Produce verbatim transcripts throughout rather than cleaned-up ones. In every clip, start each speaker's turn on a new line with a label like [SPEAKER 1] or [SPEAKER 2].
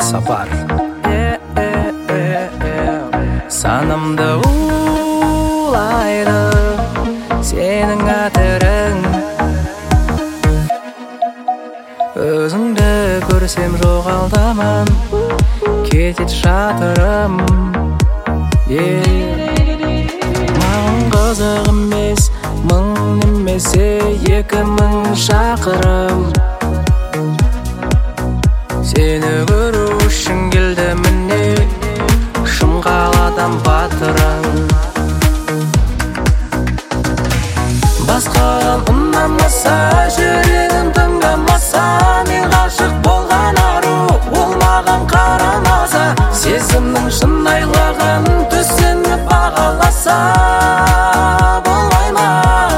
[SPEAKER 1] сапар. Санымды улайды сенің әтірің, өзіңді көрсем жоғалтамын, кетет жатырым. Маған қызық емес мың немесе екі мың шақырым, сені көру үшін келді міне шымқаладан батырың. Басқадан ұнамаса, жүрегім тыңдамаса, мен ғашық болған ару, ол маған қарамаса, сезімнің шынайылығын түсініп бағаласа болмай ма?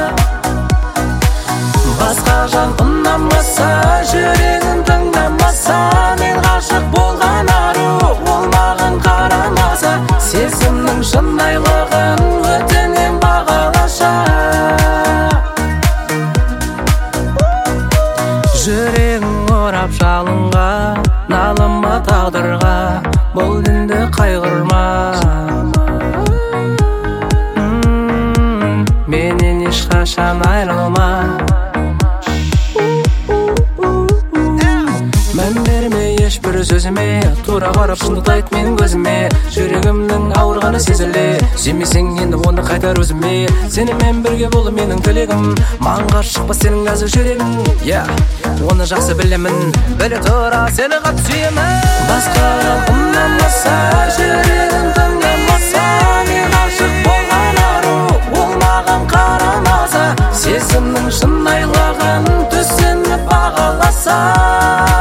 [SPEAKER 1] Басқа жан ұнамаса, жүрегім тыңдамаса, мен ғашық болған ару, ол маған қарамаса, сезімнің шынайылығын өтінем бағалаша. Жүрегің орап жалынға, налыма тағдырға, бұл үнді қайғырма. Менен ешқашан айрылма. Мән берме ешбір сөзіме, тура қарап шындықты айт менің көзіме. Жүрегімнің ауырғаны сезілді, сүймесең енді оны қайтар өзіме. Сенімен бірге болу менің тілегім, маған ғашық па сенің нәзік жүрегің. Я, оны жақсы білемін, біле тұра сені қатты сүйемін. Басқадан ұнамаса, жүрегім тыңдамаса, мен ғашық болған ару, ол маған қарамаса, сезімнің шынайылығын түсініп бағаласа